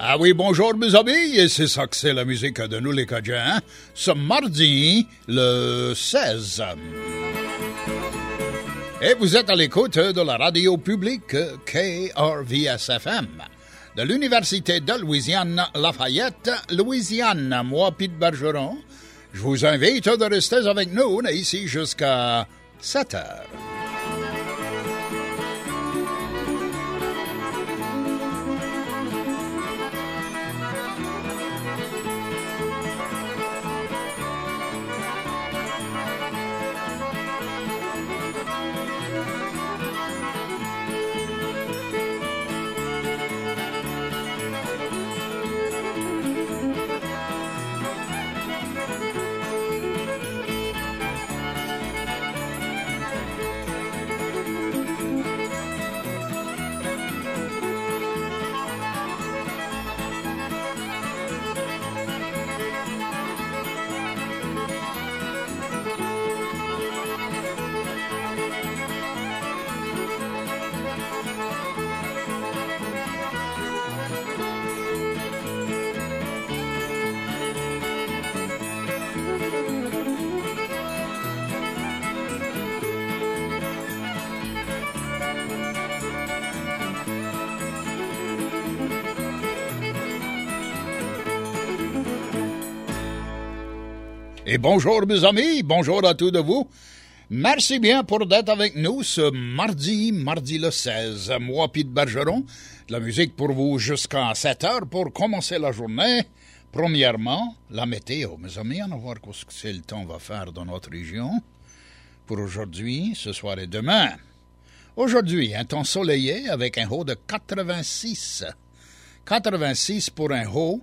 Ah oui, bonjour mes amis, et c'est ça que c'est la musique de nous les Cajuns, ce mardi, le 16. Et vous êtes à l'écoute de la radio publique KRVS-FM, de l'Université de Louisiane Lafayette, Louisiane. Moi, Pete Bergeron, je vous invite de rester avec nous ici jusqu'à 7 heures. Et bonjour mes amis, bonjour à tous de vous. Merci bien pour d'être avec nous ce mardi le 16. Moi, Pete Bergeron, de la musique pour vous jusqu'à 7 heures pour commencer la journée. Premièrement, la météo. Mes amis, on va voir ce que le temps va faire dans notre région pour aujourd'hui, ce soir et demain. Aujourd'hui, un temps soleillé avec un haut de 86. 86 pour un haut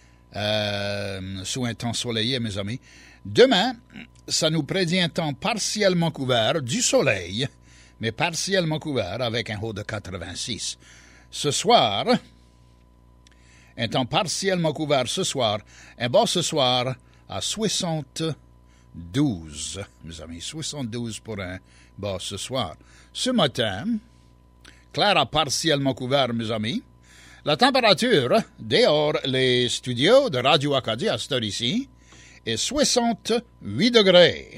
sous un temps soleillé, mes amis. Demain, ça nous prédit un temps partiellement couvert, du soleil, mais partiellement couvert avec un haut de 86. Ce soir, un temps partiellement couvert ce soir, un bas ce soir à 72, mes amis, 72 pour un bas ce soir. Ce matin, clair à partiellement couvert, mes amis. La température dehors les studios de Radio Acadie à cette heure ici est 68 degrés.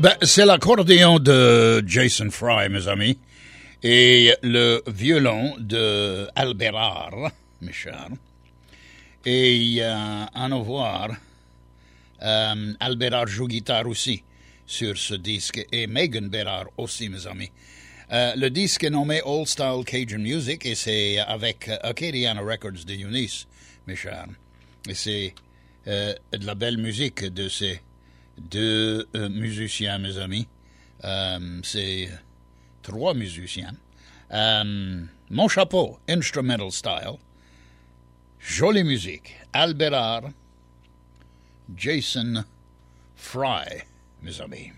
C'est l'accordéon de Jason Fry, mes amis, et le violon de Albérard, mes chers. Et en voir, Albérard joue guitare aussi sur ce disque, et Megan Bérard aussi, mes amis. Le disque est nommé Old Style Cajun Music, et c'est avec Acadiana Records de Eunice, mes chers. Et c'est de la belle musique de ces deux musiciens, mes amis. C'est 3 musiciens. Mon chapeau, instrumental style. Jolie musique. Albérard, Jason Fry, mes amis.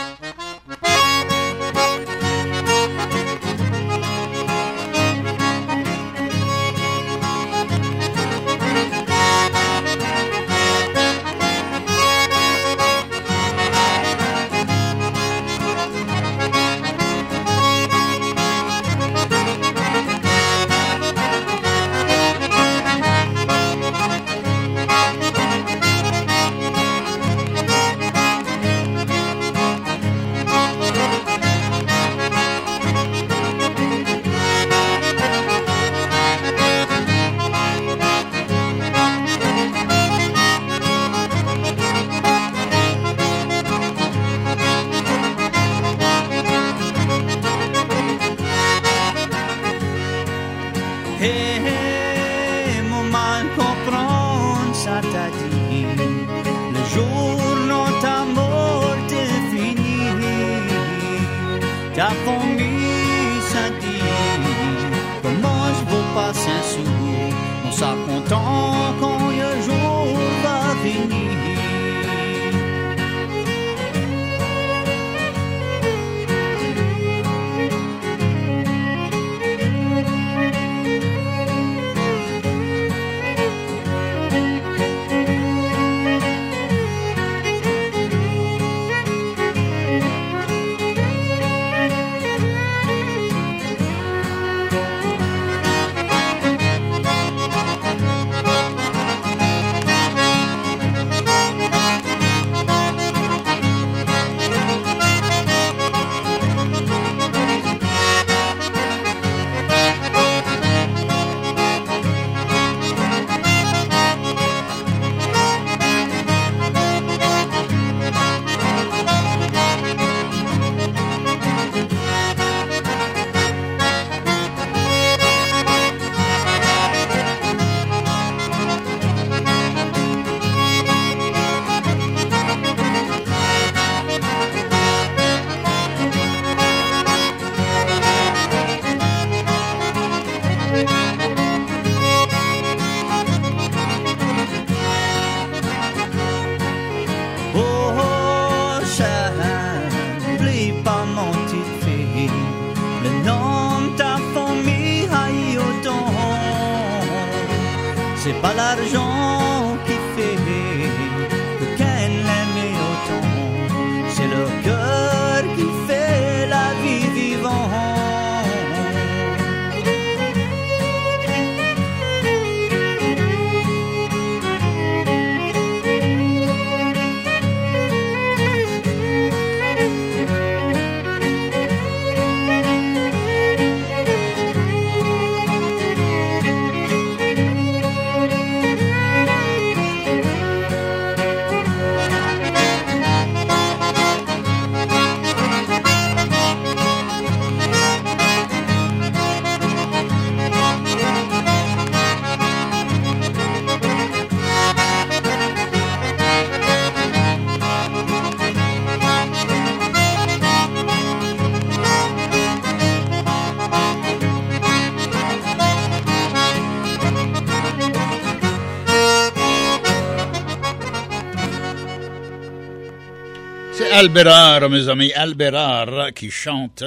Albérard, mes amis, Albérard qui chante,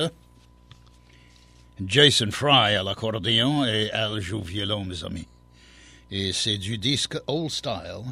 Jason Fry à l'accordéon et elle joue violon, mes amis. Et c'est du disque Old Style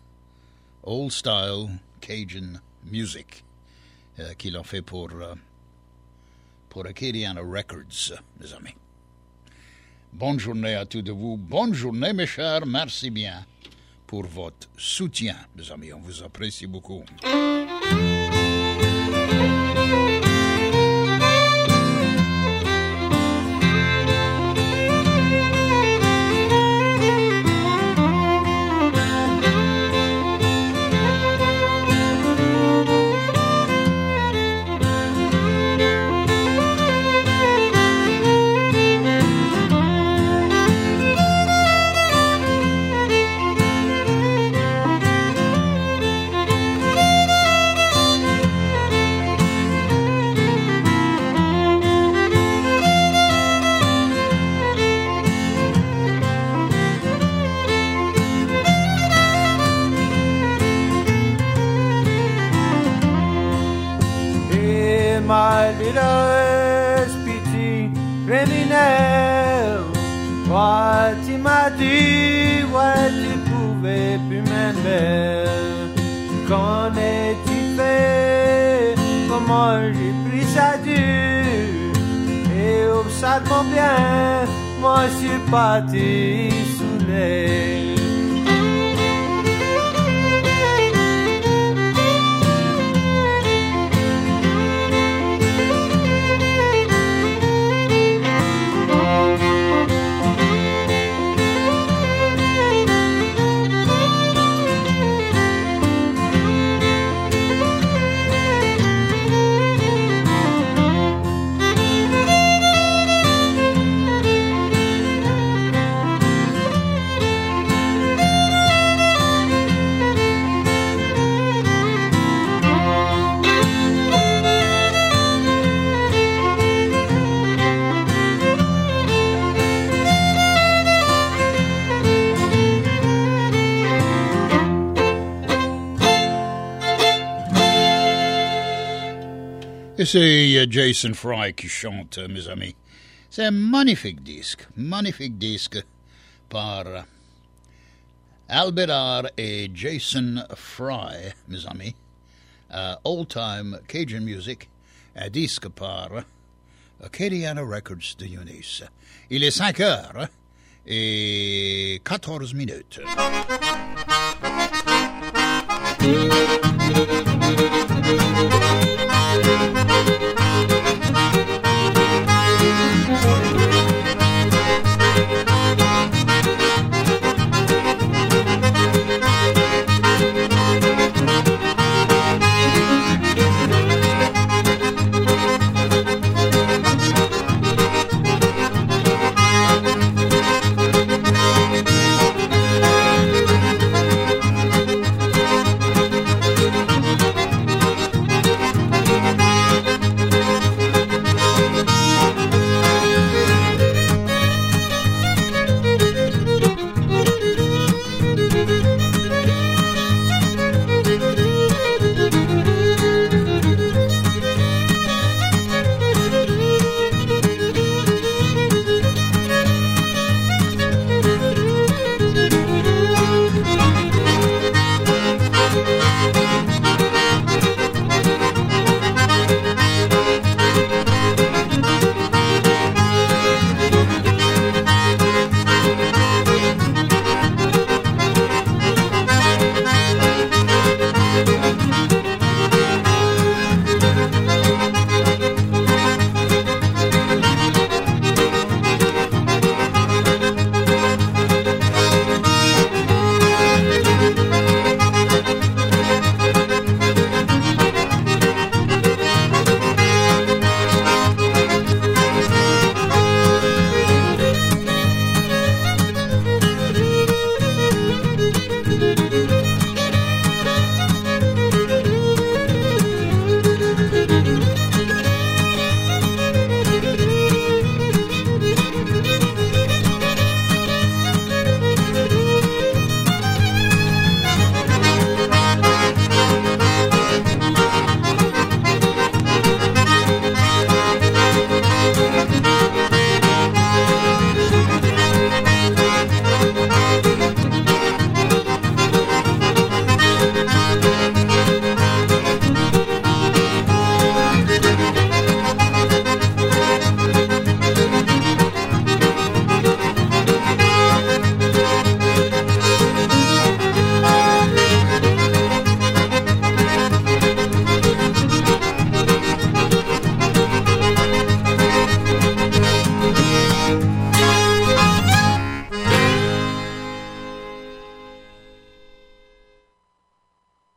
Cajun Music, qu'il a fait pour Acadiana Records, mes amis. Bonne journée à tous de vous, bonne journée mes chers, merci bien pour votre soutien, mes amis, on vous apprécie beaucoup. My little petit criminel, toi tu m'as dit, ouais tu pouvais plus m'aimer. Qu'en es-tu fait, comment j'ai pris ça dur, et observe bien, moi je suis parti saoulé. Et c'est Jason Fry qui chante, mes amis. C'est un magnifique disque par Albert et Jason Fry, mes amis. Old Time Cajun Music, un disque par Acadiana Records de Eunice. Il est 5h et 14 minutes.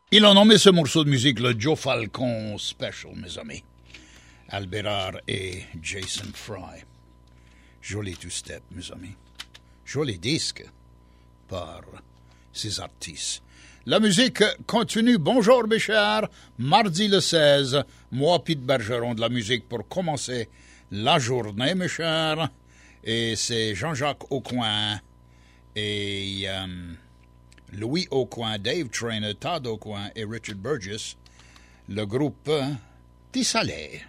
Ils ont nommé ce morceau de musique le Joe Falcon Special, mes amis. Albérard et Jason Fry. Joli two-step, mes amis. Joli disque par ces artistes. La musique continue. Bonjour, mes chers. Mardi le 16, moi, Pete Bergeron, de la musique pour commencer la journée, mes chers. Et c'est Jean-Jacques Aucoin et Louis Aucoin, Dave Trainer, Todd Aucoin et Richard Burgess, le groupe Tissalé.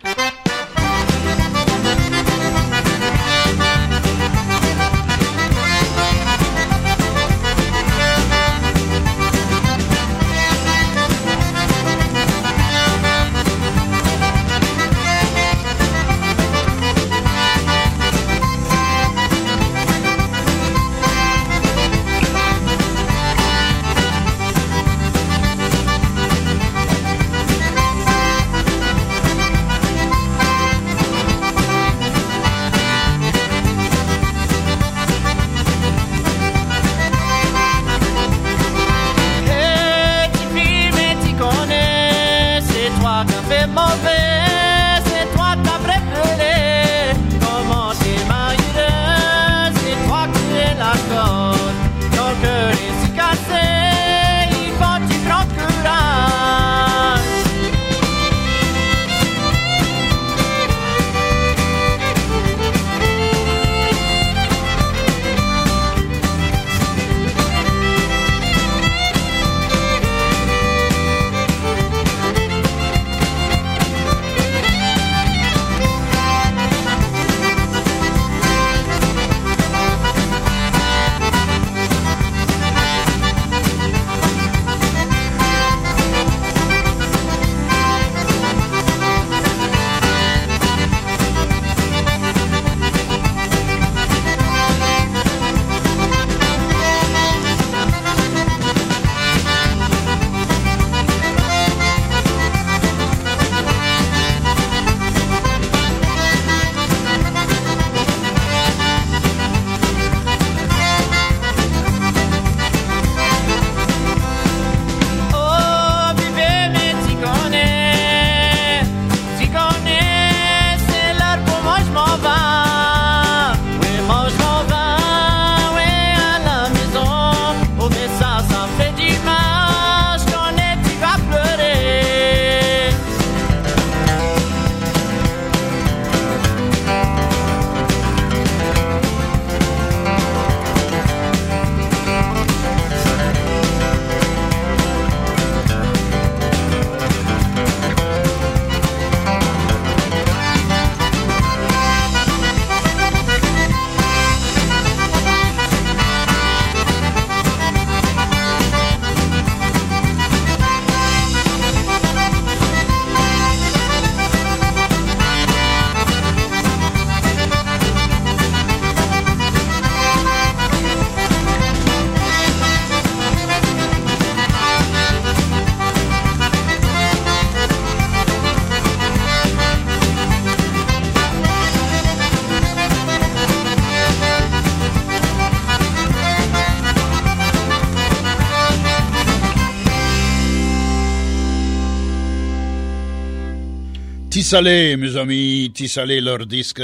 Tissalé, mes amis, Tissalé, leur disque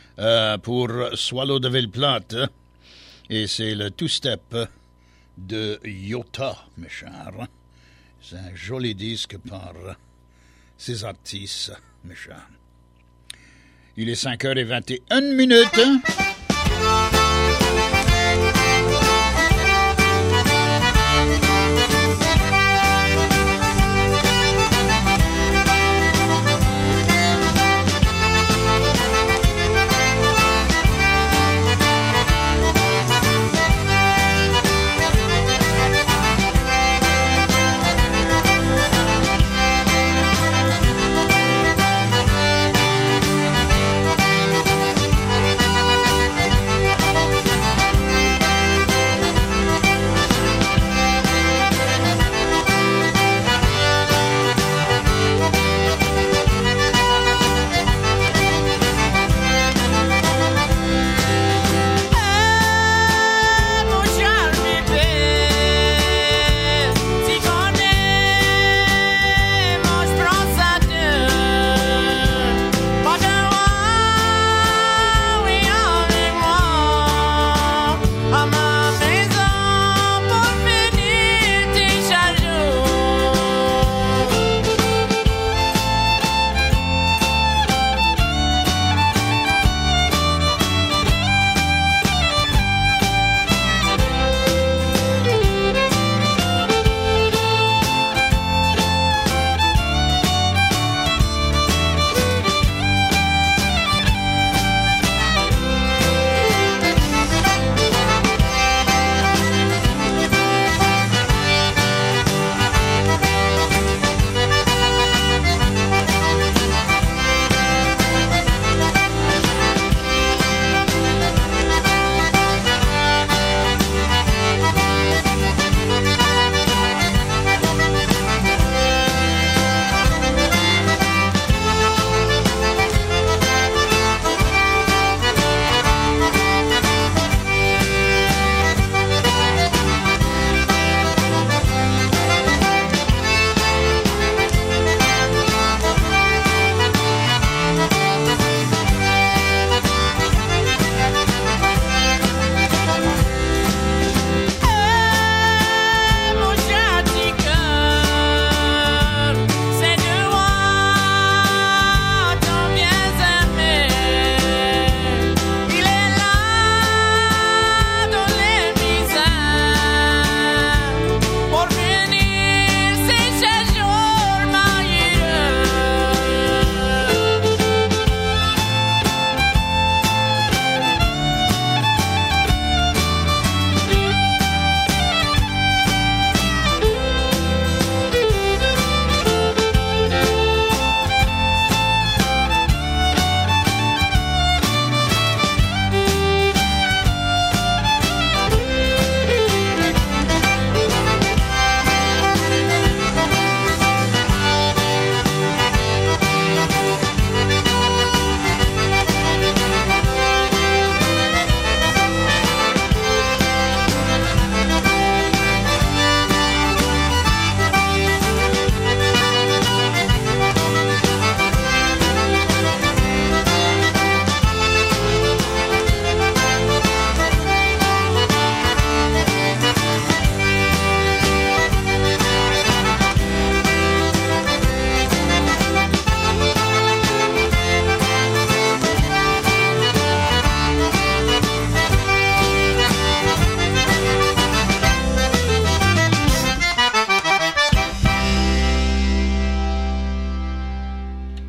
pour Swallow de Ville-Plate. Et c'est le two-step de Yota, mes chers. C'est un joli disque par ces artistes, mes chers. Il est 5h21.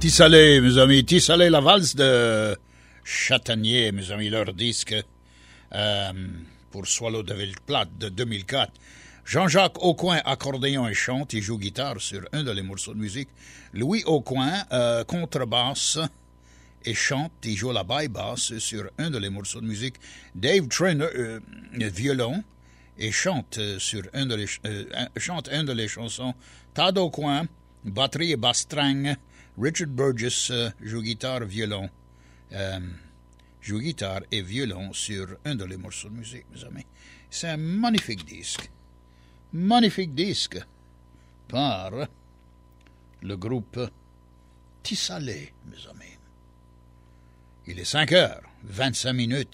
Tissalé, mes amis. Tissalé, la valse de Chatanier, mes amis, leur disque pour Swallow de Villeplate de 2004. Jean-Jacques Aucoin, accordéon et chante, il joue guitare sur un de les morceaux de musique. Louis Aucoin, contrebasse et chante, il joue la basse sur un de les morceaux de musique. Dave Trainer, violon, et chante sur un de les chansons. Tad Aucoin, batterie et basse-string. Richard Burgess joue guitare, violon. Joue guitare et violon sur un de les morceaux de musique, mes amis. C'est un magnifique disque. Magnifique disque par le groupe Tissalé, mes amis. Il est 5h25.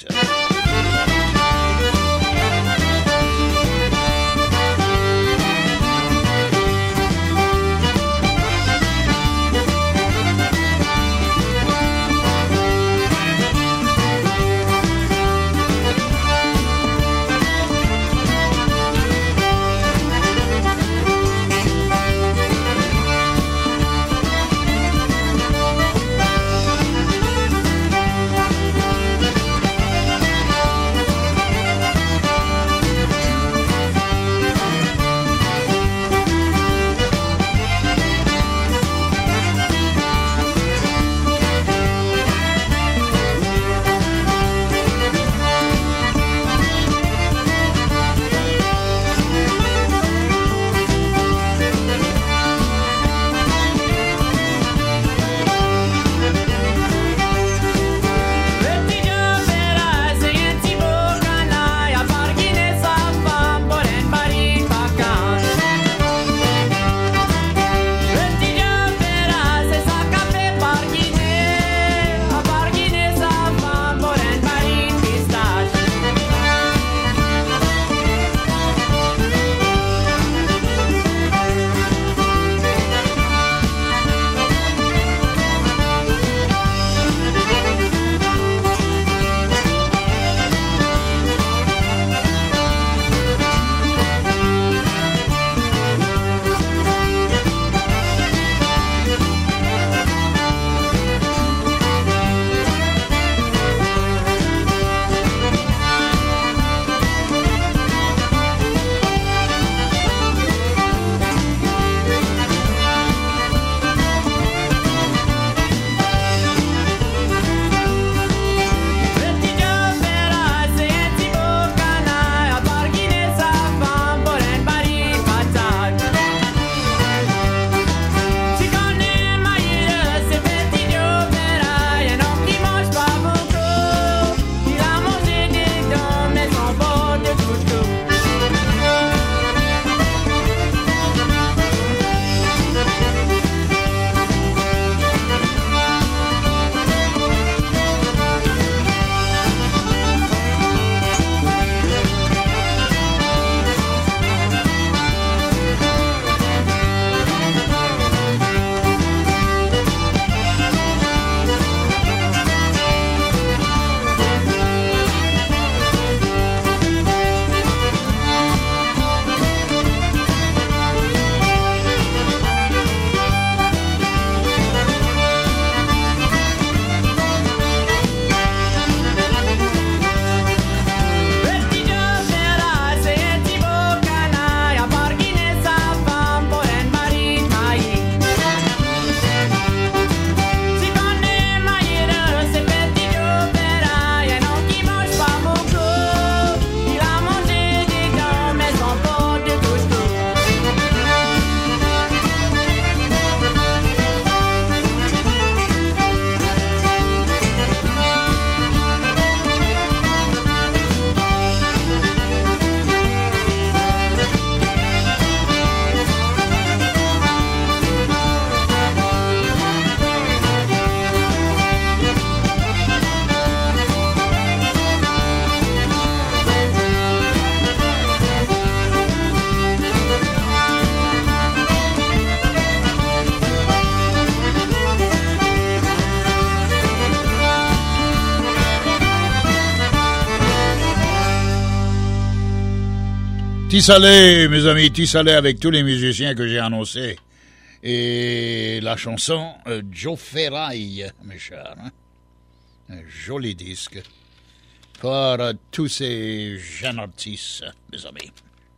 Tissalé, mes amis, Tissalé avec tous les musiciens que j'ai annoncés Et la chanson Joe Ferraille, mes chers. Hein? Un joli disque pour tous ces jeunes artistes, mes amis.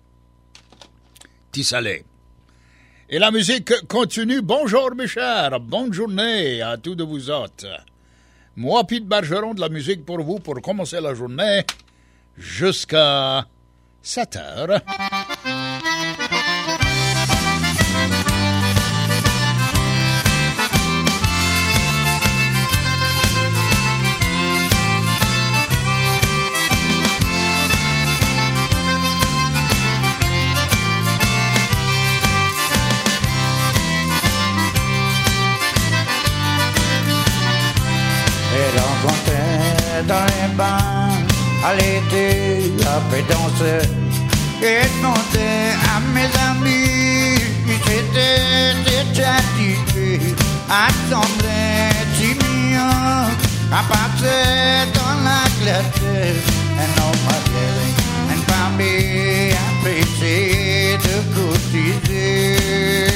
Tissalé. Et la musique continue. Bonjour, mes chers. Bonne journée à tous de vous autres. Moi, Pete Bergeron, de la musique pour vous pour commencer la journée jusqu'à 7 heures. Dans les bains, à l'été, après danser et demander à mes amis, c'était déjà dit, attendez, Timio, à passer dans la clarté, and no matter, and parmi apprécier de cotiser.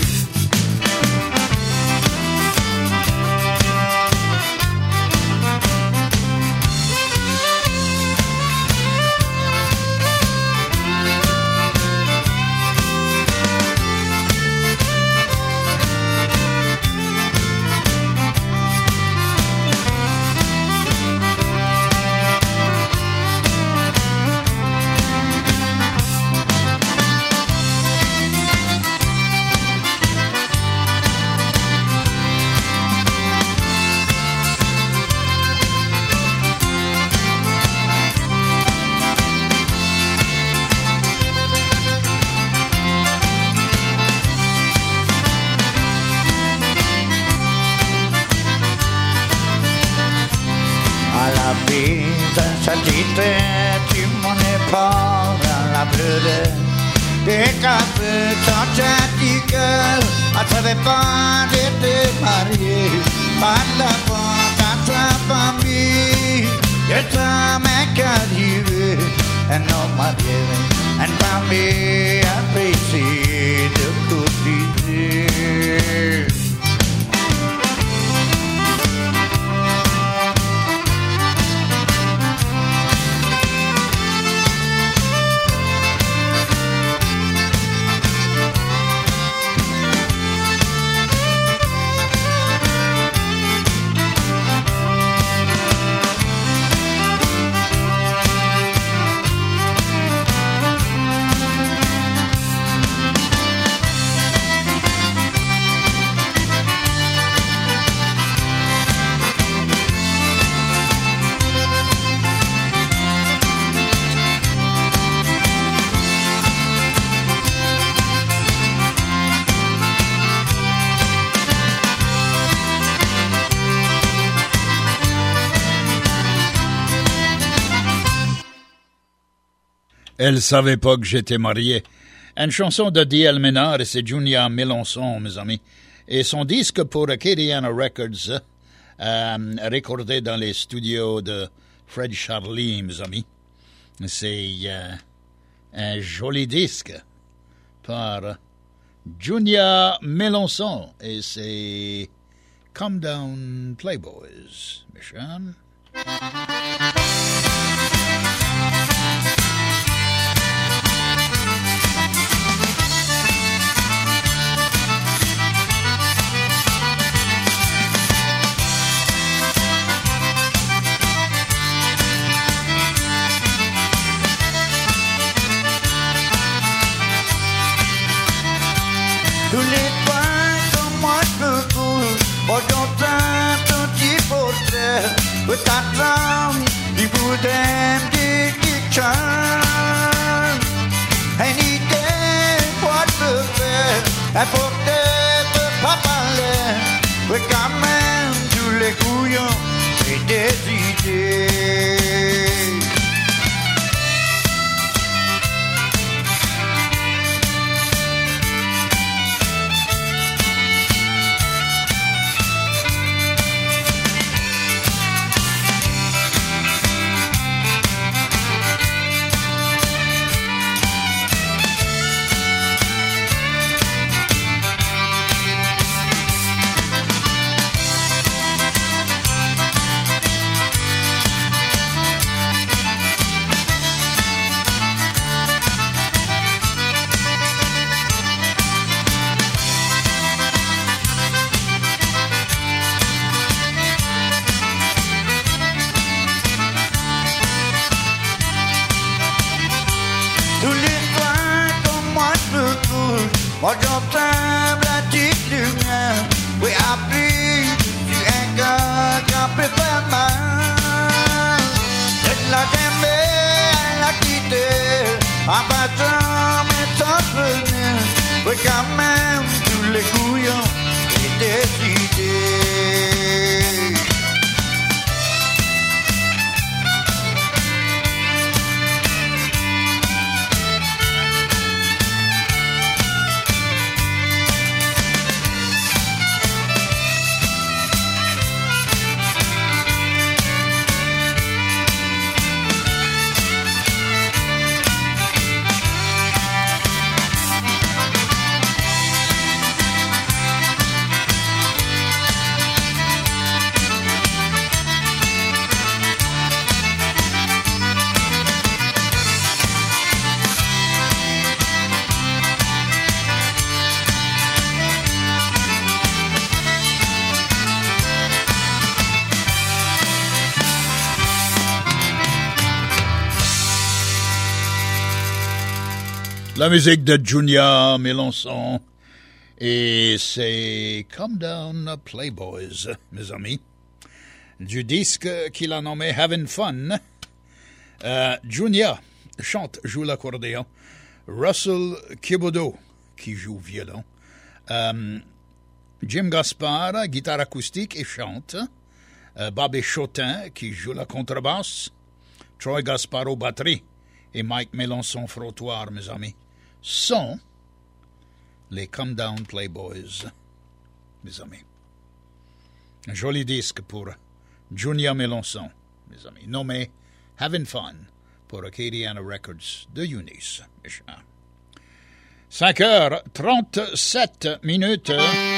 Tu m'en es pas dans la bleue des cafés sans cœur. À travers pas d'été marié, pas de la porte à ta famille. Et ça m'est qu'arrivé, et non marié, et parmi apprécié de cotiser. Elle savait pas que j'étais marié. Une chanson de D.L. Ménard et c'est Junior Mélenchon, mes amis. Et son disque pour Acadiana Records, recordé dans les studios de Fred Charlie, mes amis. C'est un joli disque par Junior Mélenchon et c'est Come Down Playboys, mes chers. Tous les points comme moi je coule, aujourd'hui ton petit portrait, où t'attends, du bout d'un petit cœur. Une idée, quoi te faire, un portrait peut pas parler, où quand même tous les couillons, et des idées. couillons et décidés. La musique de Junior Mélenchon et c'est Come Down Playboys, mes amis, du disque qu'il a nommé Having Fun. Junior chante, joue l'accordéon. Russell Kibodo qui joue violon. Jim Gaspard, guitare acoustique et chante. Bobby Chotin qui joue la contrebasse. Troy Gaspard aux batteries. Et Mike Mélenchon frottoir, mes amis, sont les Come Down Playboys, mes amis. Un joli disque pour Junior Mélenchon, mes amis, nommé Having Fun pour Acadiana Records de Eunice Méchant. 5h37.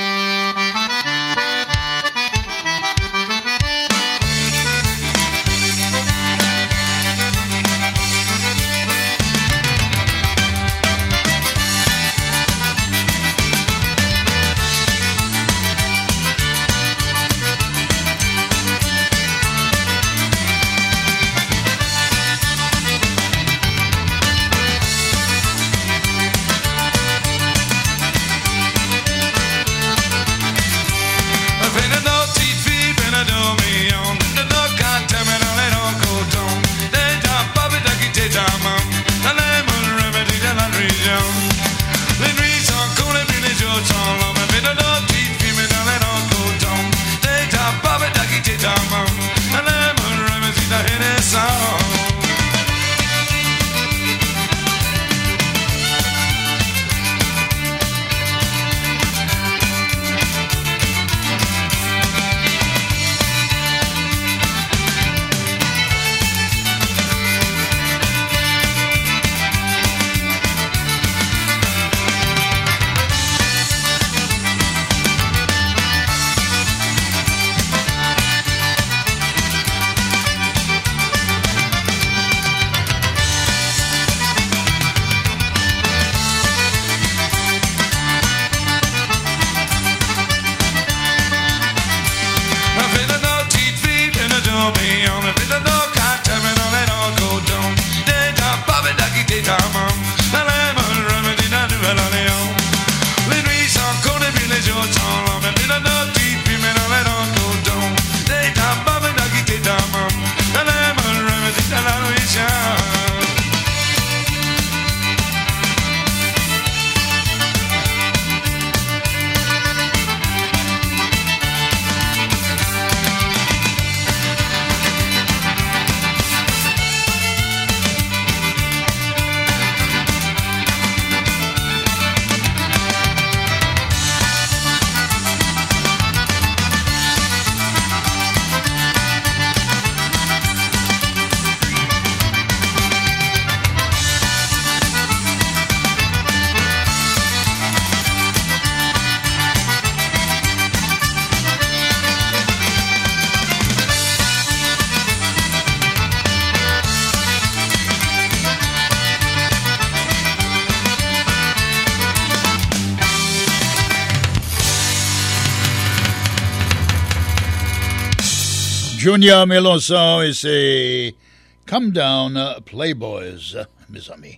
Junior Mélenchon et c'est Come Down Playboys, mes amis.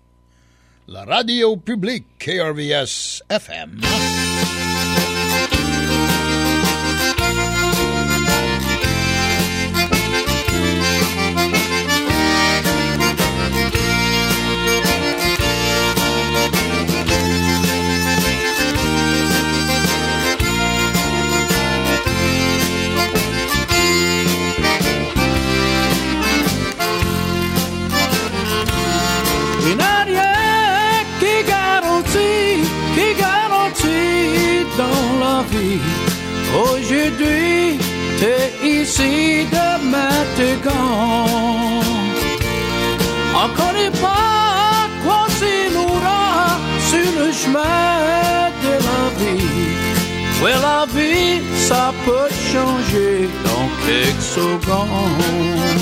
La radio publique KRVS FM. Aujourd'hui, t'es ici, demain t'es grand. On connaît pas quoi c'est l'aura sur le chemin de la vie. Ouais, la vie, ça peut changer dans quelques secondes.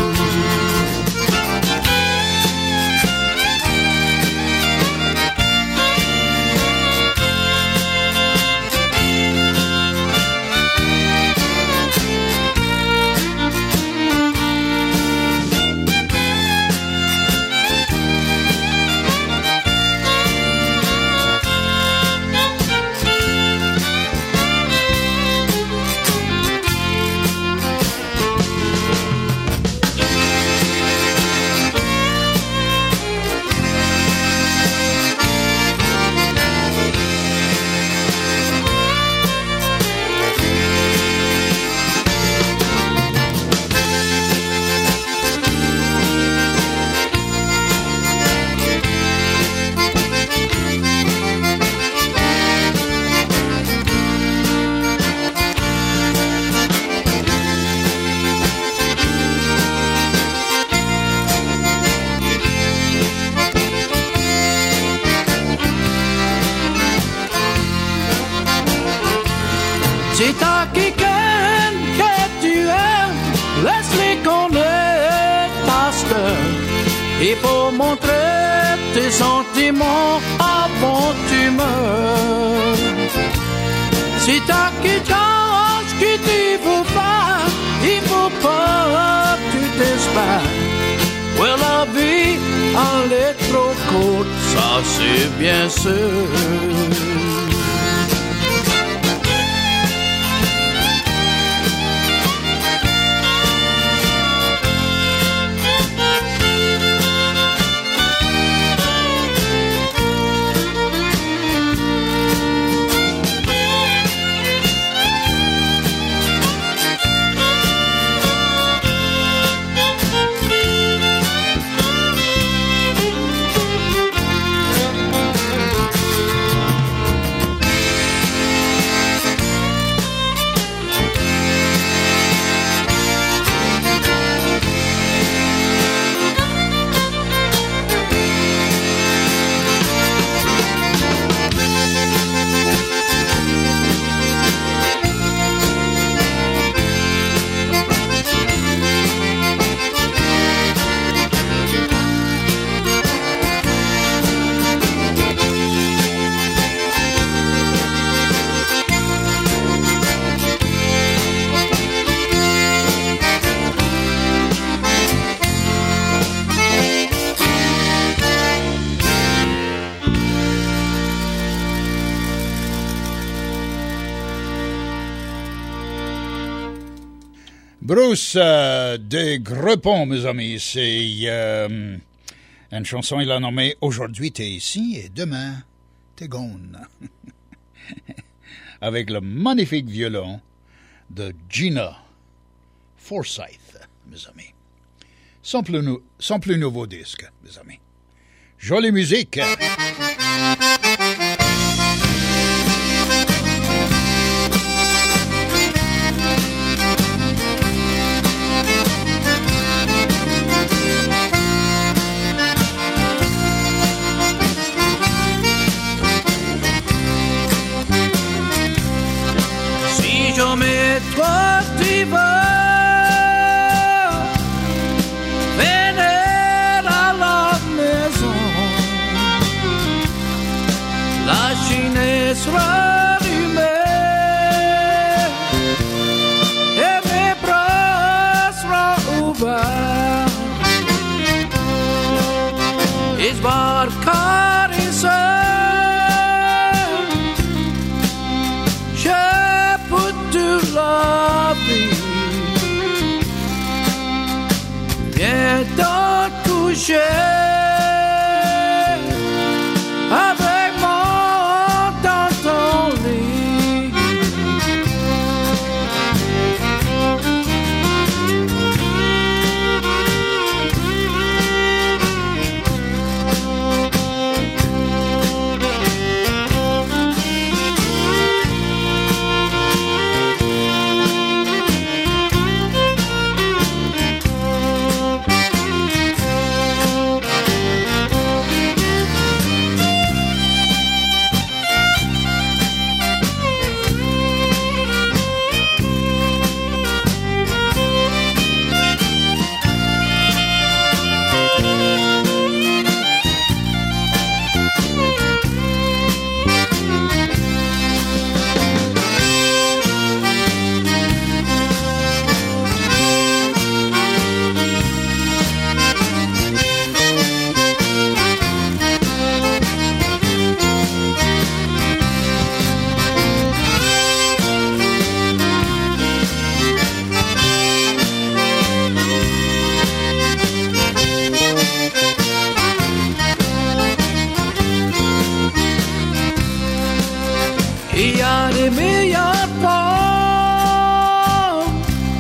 Si t'as quelqu'un que tu aimes, laisse-les connaître parce que il faut montrer tes sentiments avant que tu meurs. Si t'as quelqu'un qui t'y faut pas, il faut pas que tu t'espères. Ouais, la vie, elle est trop courte, ça c'est bien sûr. Bruce de Grepon, mes amis, c'est une chanson, il a nommé « Aujourd'hui t'es ici et demain t'es gone » avec le magnifique violon de Gina Forsyth, mes amis. Son plus nouveau disque, mes amis. Jolie musique. Mais toi tu vas venir à la maison, la cheminée sera allumée et mes bras seront ouverts. Et je vais caresser. La vie, viens t'en coucher avec moi dans ton lit. les meilleures pommes.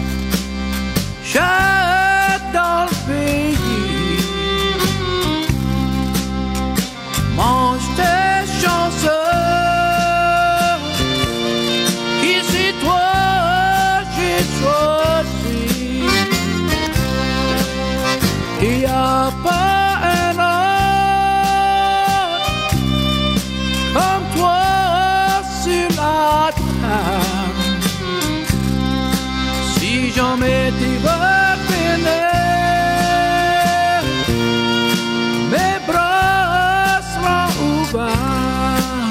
Chaque dans le pays mange tes chansons. Ici toi j'ai choisi. Il n'y a pas un autre comme toi sur la terre. Si jamais tu veux venir, mes bras seront ouverts.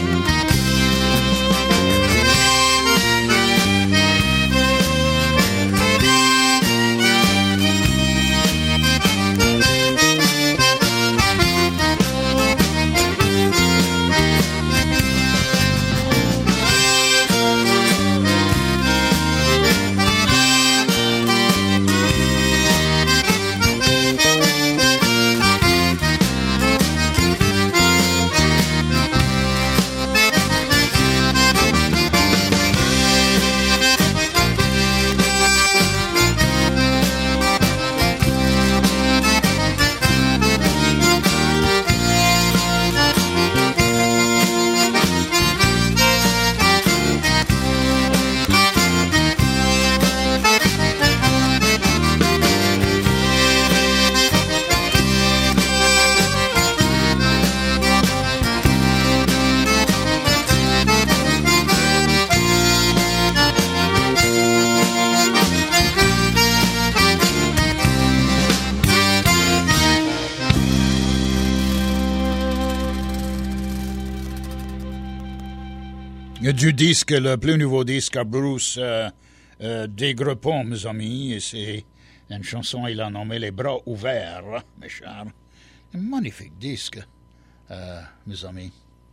Du disque, le plus nouveau disque à Bruce Desgreppons, mes amis, et c'est une chanson, il a nommé Les Bras Ouverts, mes chers. Un magnifique disque, mes amis,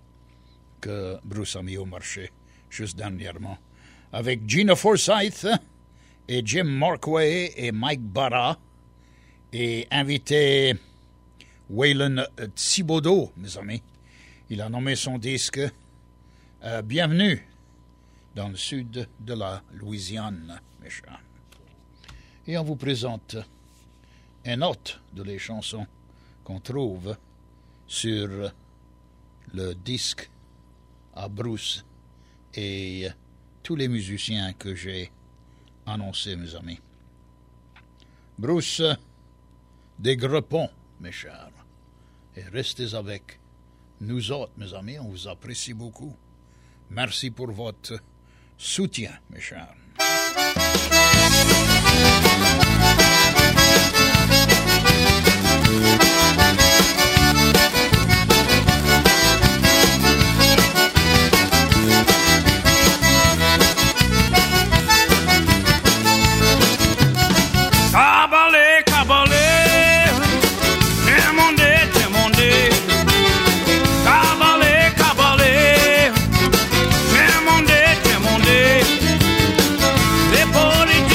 que Bruce a mis au marché juste dernièrement, avec Gina Forsyth et Jim Markway et Mike Barra, et invité Waylon Thibodeau, mes amis. Il a nommé son disque Bienvenue dans le sud de la Louisiane, mes chers. Et on vous présente une autre de les chansons qu'on trouve sur le disque à Bruce et tous les musiciens que j'ai annoncés, mes amis. Bruce Desgreppons, mes chers. Et restez avec nous autres, mes amis, on vous apprécie beaucoup. Merci pour votre soutien, mes chers. Cabalé, cabalé, demandé, demandé. Cabalé, cabalé, demandé, demandé. Les politiciens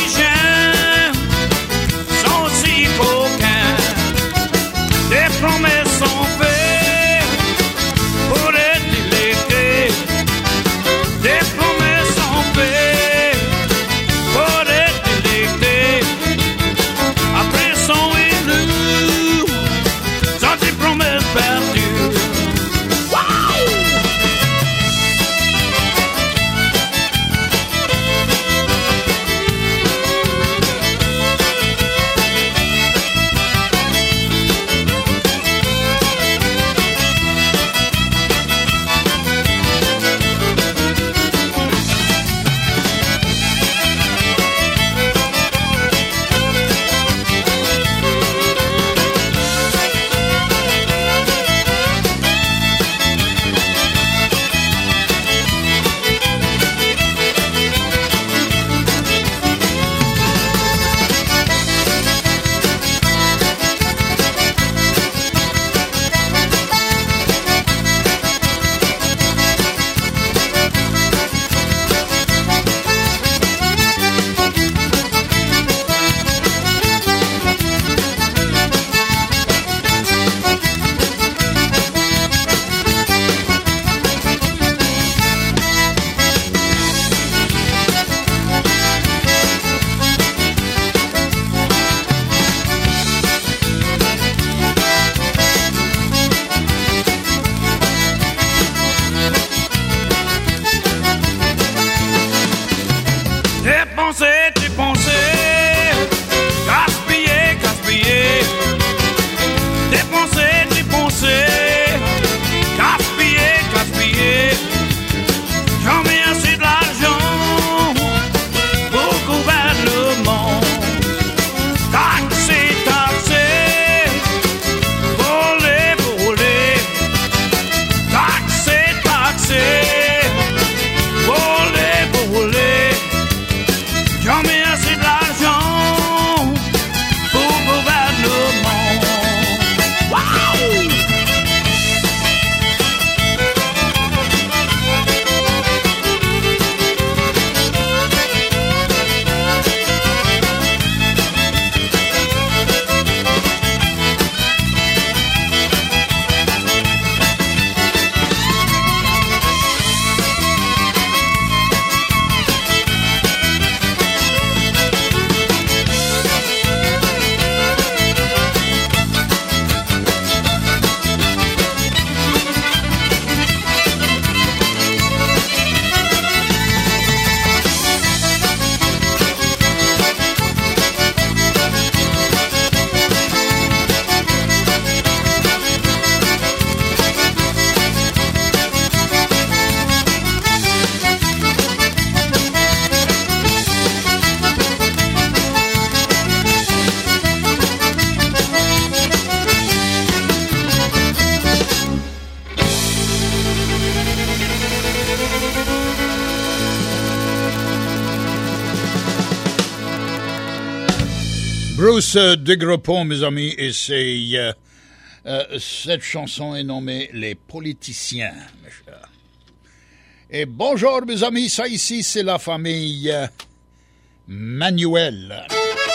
Dépenser, gaspiller, gaspiller. Dépenser, gaspiller, gaspiller. J'en mets assez de l'argent pour le gouvernement. Taxer, taxer, voler, voler. Taxer, taxer, voler, voler. J'en mets assez de l'argent pour le gouvernement. Wow! Bruce Degrepont, mes amis, et cette chanson est nommée Les Politiciens, mes chers. Et bonjour, mes amis, ça ici, c'est la famille Manuel.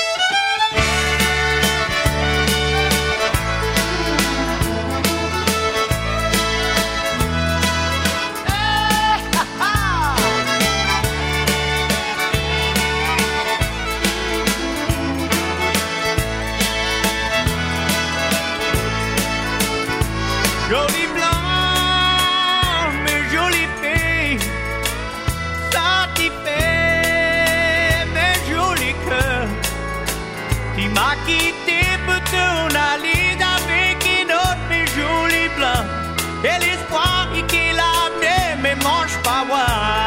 Jolie blonde, mais jolie fille, ça t'y fait, mais joli cœur. Tu m'as quitté pour ton aller avec une autre, mais jolie blanc. Et l'espoir qu'il a amené, mais mange pas moi.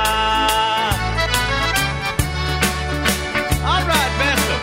All right, Bester.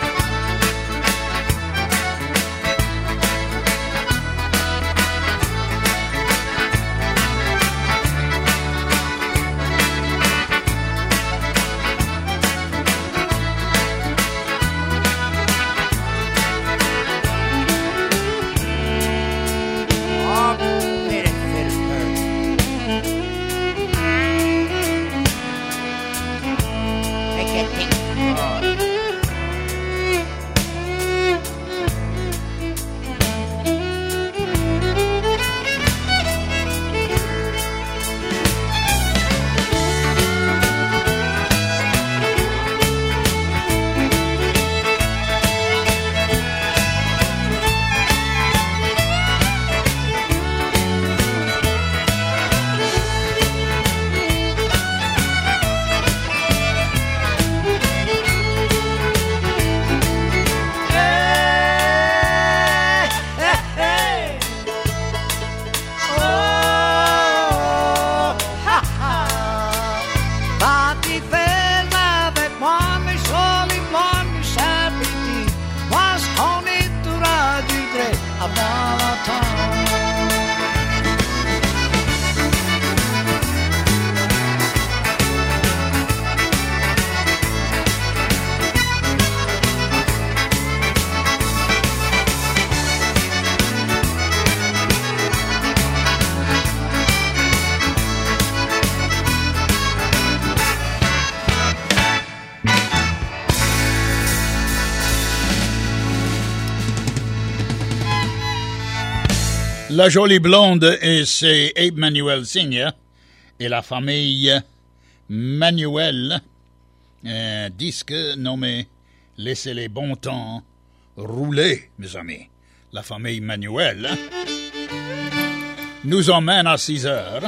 La jolie blonde, et c'est Abe Manuel Sr. et la famille Manuel, un disque nommé « Laissez les bons temps rouler », mes amis. La famille Manuel nous emmène à 6 heures.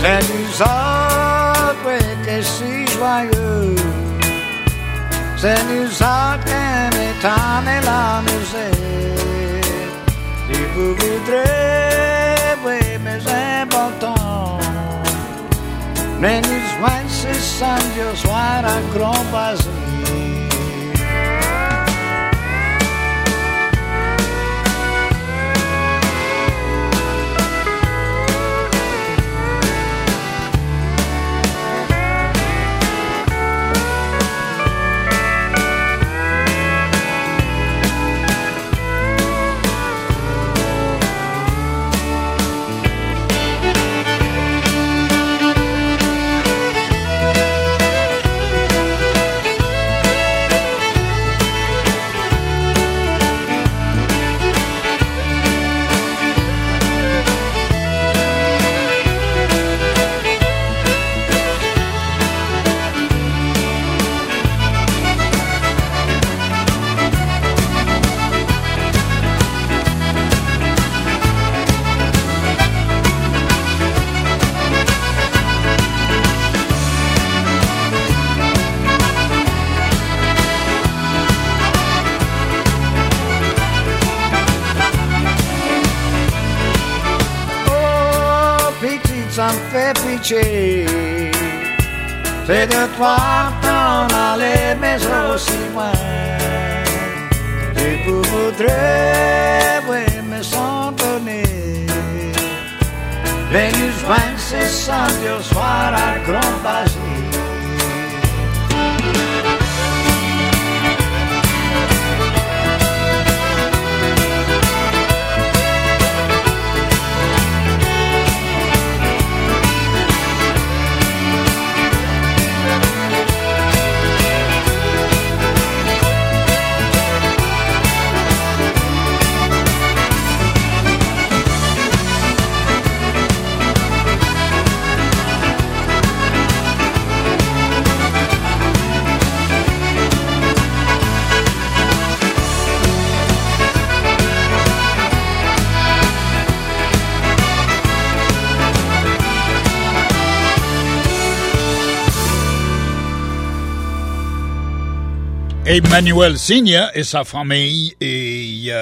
Et nous autres que si joyeux, c'est nous autres qui mettons la musique. Si vous voudrez, oui, mais important. Mais nous joignons ce samedi au soir à Grand Basile. Ça me fait pitié, c'est de toi t'en aller, mais aussi loin. Si vous voudrez, oui, me s'en donner. Les nous joignent ce samedi au soir à Grand Basile. Emmanuel Signa et sa famille et